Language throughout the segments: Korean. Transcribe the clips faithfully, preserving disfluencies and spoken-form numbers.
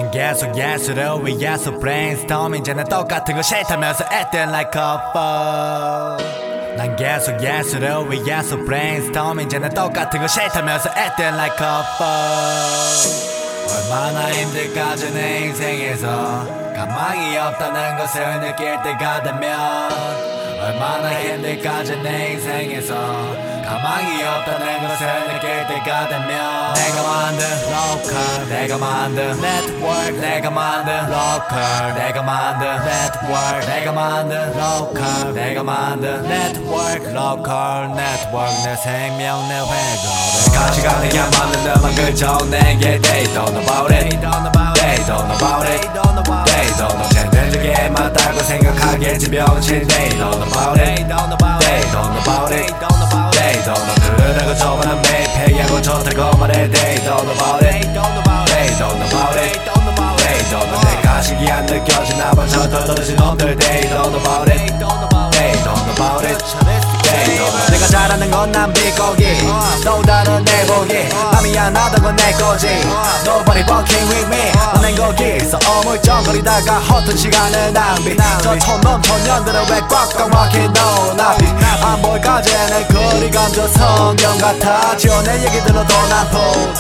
난 계속 예술을 위해서 brainstorming 이제는 똑같은 거 싫다면서 acting like a fool. 난 계속 예술을 위해서 brainstorming 이제는 똑같은 거 싫다면서 acting like a fool. 얼마나 힘들까지 내 인생에서 가망이 없다는 것을 느낄 때가 되면 얼마나 힘들까지 내 인생에서 가망이 없다는 것을 느낄 때가 되면 내가 만든 local 내가 만든 network 내가 만든 local 내가 만든 network 내가 만든 local 내가 만든 network local network 내 생명 내 회고를 가치관을 안 맞는 음악 그저 내게 they don't know about it they don't know about it they don't know 쟤들에게 맞다고 생각하겠지 병신 they don't know about it they don't know about it they don't know 그러다가 저번엔 매일 패기하고 좋다고 말해 they don't know about it they don't know about it they don't know 내 가식이 안 느껴지나 봐 저 떨어진 놈들 they don't know about it they don't know about it they don't know 내가 잘하는 건 난 비꼬기 또 다른 내 보기 남이 안 하던 건 내 거지 Nobody fucking with me 넌 거기서 어물쩡거리다가 허튼 시간을 낭비 저 촌놈 청년들은 왜 꽉꽉 막힌 너 앞이 안 볼까 쟤네 거리 감정 성경 같아 지어 내 얘기 들어도 난 돈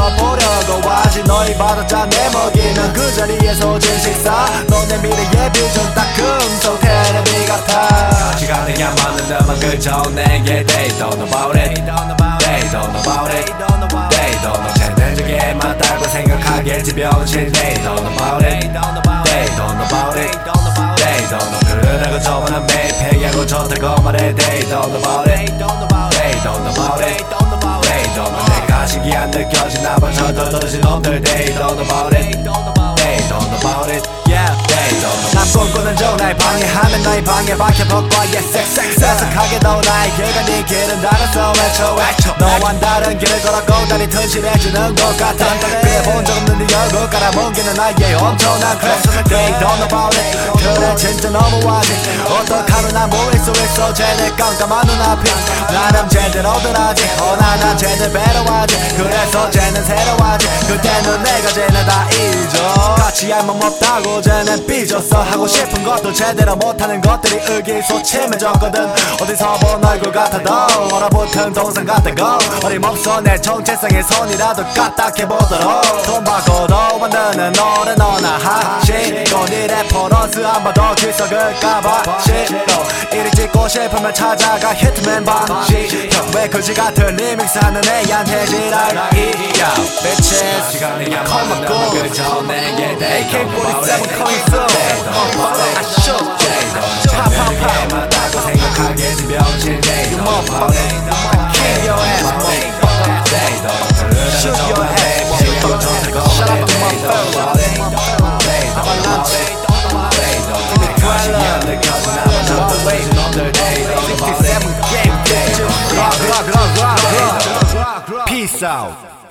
벌어보려고 하지 너희 받았자 내 먹이는 그 자리에서 진 식사 너네 미래의 비전 딱 금속 테레비 같아 가치관이 안 맞는 음악 그저 내게 they don't know about it they don't know about it they don't know 쟤들에게 맞다고 생각하겠지 병신 they don't know about it they don't know about it they don't know 그러다가 저번엔 매일 패기하고 좋다고 말해 they don't know about it they don't know about it they don't know 내 가식이 안 느껴지나 봐 저 떨어진 놈들 they don't know about it they don't know about it yeah they don't know 난 꿈꾸는 중 날 방해하면 너희 방해 박혀버과 yes sex sex 세석하게도 나의 길과 네 길은 다르서 외쳐 외쳐 너와 다른 길을 걸었고 다리 튼실해지는 것 같아 그래 본 적 없는 네 얼굴 깔아뭉개는 나의 엄청난 crush they don't know about it 그래 진짜 너무하지 어떡하면 난 보일 수 있어 쟤네 깜깜한 눈앞이 나름 제대로들 하지 어나난 쟤들 배려하지 그래서 쟤는 새로워하지 그때는 내가 쟤네 다 잊어 같이 할 몸 없다고 쟤는 삐졌어 하고 싶은 것도 제대로 못하는 것들이 의기소침해졌거든 어디서 본 얼굴 같아도 얼어붙은 동상 같다고 어림없어 내 정체성의 손이라도 까딱해보도록 돈 받고도 만드는 노래 너나 하시고 네 레퍼런스 한 번 더 귀석을까봐 싫어 이리 찍고 싶으면 찾아가 히트맨 방식 왜 그지 같은 리믹스 하는 애한테 지랄이야 bitches 시간이 안 맞는 음악 그저 내게 에이 케이 포티세븐 coming soon I shook pop pop pop 맞다고 생각하겠지 병신 You motherfucker I kill your ass motherfucker Shoot your ass motherfucker Shut up motherfucker Avalanche Give me twelve sixty-seven game bitch Rock rock rock rock rock Peace out